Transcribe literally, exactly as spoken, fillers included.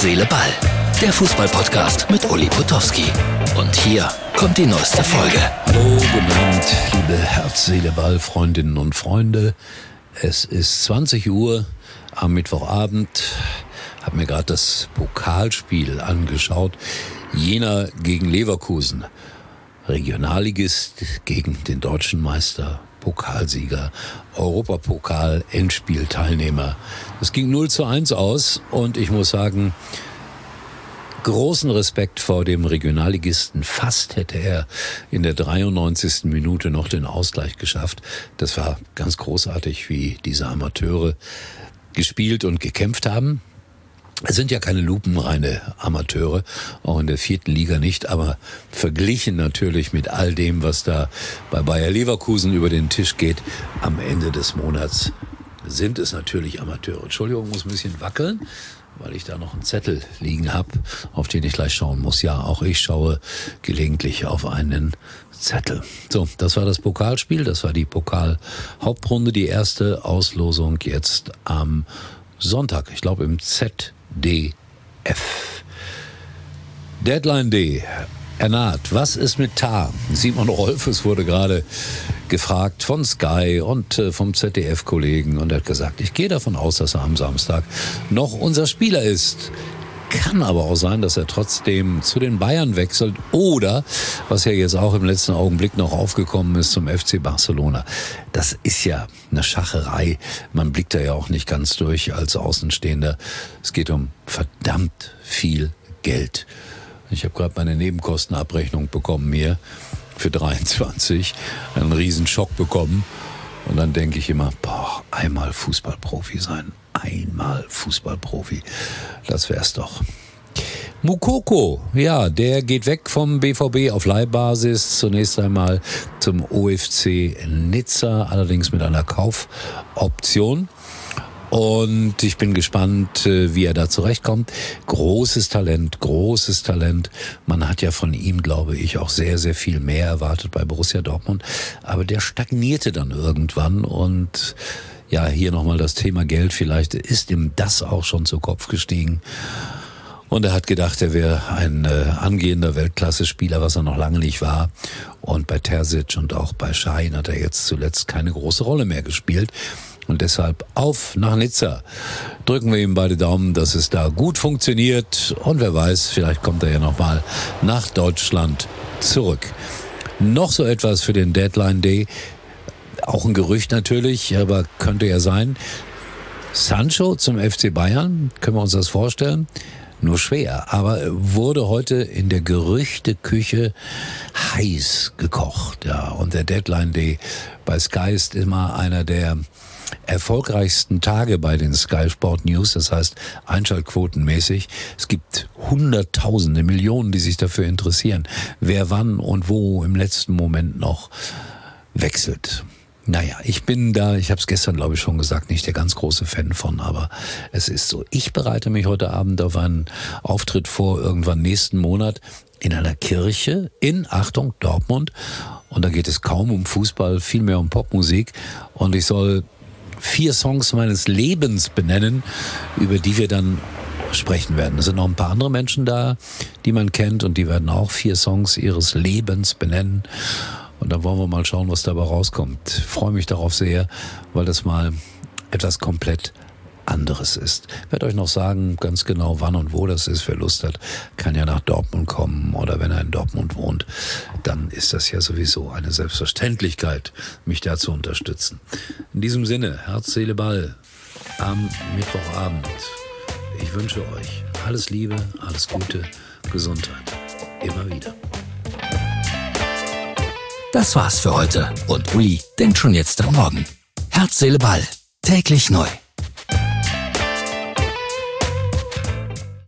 Seele, Ball. Der Fußball-Podcast mit Uli Potowski. Und hier kommt die neueste Folge. Hallo, guten Abend, liebe Herz, Seele, Ball, Freundinnen und Freunde. Es ist zwanzig Uhr am Mittwochabend. Habe mir gerade das Pokalspiel angeschaut. Jena gegen Leverkusen. Regionalligist gegen den deutschen Meister, Pokalsieger, Europapokal, Endspielteilnehmer. Es ging null zu eins aus und ich muss sagen, großen Respekt vor dem Regionalligisten. Fast hätte er in der dreiundneunzigsten Minute noch den Ausgleich geschafft. Das war ganz großartig, wie diese Amateure gespielt und gekämpft haben. Es sind ja keine lupenreine Amateure, auch in der vierten Liga nicht, aber verglichen natürlich mit all dem, was da bei Bayer Leverkusen über den Tisch geht, am Ende des Monats sind es natürlich Amateure. Entschuldigung, muss ein bisschen wackeln, weil ich da noch einen Zettel liegen habe, auf den ich gleich schauen muss. Ja, auch ich schaue gelegentlich auf einen Zettel. So, das war das Pokalspiel, das war die Pokal-Hauptrunde, die erste Auslosung jetzt am Sonntag, ich glaube im Z D F. Deadline Day. Er naht. Was ist mit Tar? Simon Rolfes wurde gerade gefragt von Sky und äh, vom Z D F-Kollegen und er hat gesagt, ich gehe davon aus, dass er am Samstag noch unser Spieler ist. Kann aber auch sein, dass er trotzdem zu den Bayern wechselt oder, was ja jetzt auch im letzten Augenblick noch aufgekommen ist, zum F C Barcelona. Das ist ja eine Schacherei. Man blickt da ja auch nicht ganz durch als Außenstehender. Es geht um verdammt viel Geld. Ich habe gerade meine Nebenkostenabrechnung bekommen hier für dreiundzwanzig. Einen riesen Schock bekommen. Und dann denke ich immer, boah, einmal Fußballprofi sein. Einmal Fußballprofi. Das wär's doch. Moukoko, ja, der geht weg vom B V B auf Leihbasis. Zunächst einmal zum O F C Nizza, allerdings mit einer Kaufoption. Und ich bin gespannt, wie er da zurechtkommt. Großes Talent, großes Talent. Man hat ja von ihm, glaube ich, auch sehr, sehr viel mehr erwartet bei Borussia Dortmund. Aber der stagnierte dann irgendwann und ja, hier nochmal das Thema Geld. Vielleicht ist ihm das auch schon zu Kopf gestiegen. Und er hat gedacht, er wäre ein äh, angehender Weltklasse-Spieler, was er noch lange nicht war. Und bei Terzic und auch bei Schein hat er jetzt zuletzt keine große Rolle mehr gespielt. Und deshalb auf nach Nizza. Drücken wir ihm beide Daumen, dass es da gut funktioniert. Und wer weiß, vielleicht kommt er ja nochmal nach Deutschland zurück. Noch so etwas für den Deadline Day. Auch ein Gerücht natürlich, aber könnte ja sein. Sancho zum F C Bayern, können wir uns das vorstellen? Nur schwer, aber wurde heute in der Gerüchteküche heiß gekocht. Ja, und der Deadline Day bei Sky ist immer einer der erfolgreichsten Tage bei den Sky Sport News, das heißt einschaltquotenmäßig. Es gibt Hunderttausende, Millionen, die sich dafür interessieren, wer wann und wo im letzten Moment noch wechselt. Naja, ich bin da, ich habe es gestern, glaube ich, schon gesagt, nicht der ganz große Fan von, aber es ist so. Ich bereite mich heute Abend auf einen Auftritt vor, irgendwann nächsten Monat, in einer Kirche in, Achtung, Dortmund. Und da geht es kaum um Fußball, vielmehr um Popmusik. Und ich soll vier Songs meines Lebens benennen, über die wir dann sprechen werden. Es sind noch ein paar andere Menschen da, die man kennt und die werden auch vier Songs ihres Lebens benennen. Und dann wollen wir mal schauen, was dabei rauskommt. Ich freue mich darauf sehr, weil das mal etwas komplett anderes ist. Ich werde euch noch sagen, ganz genau wann und wo das ist. Wer Lust hat, kann ja nach Dortmund kommen. Oder wenn er in Dortmund wohnt, dann ist das ja sowieso eine Selbstverständlichkeit, mich da zu unterstützen. In diesem Sinne, Herz, Seele, Ball am Mittwochabend. Ich wünsche euch alles Liebe, alles Gute, Gesundheit. Immer wieder. Das war's für heute. Und Uli denkt schon jetzt am Morgen. Herz, Seele, Ball. Täglich neu.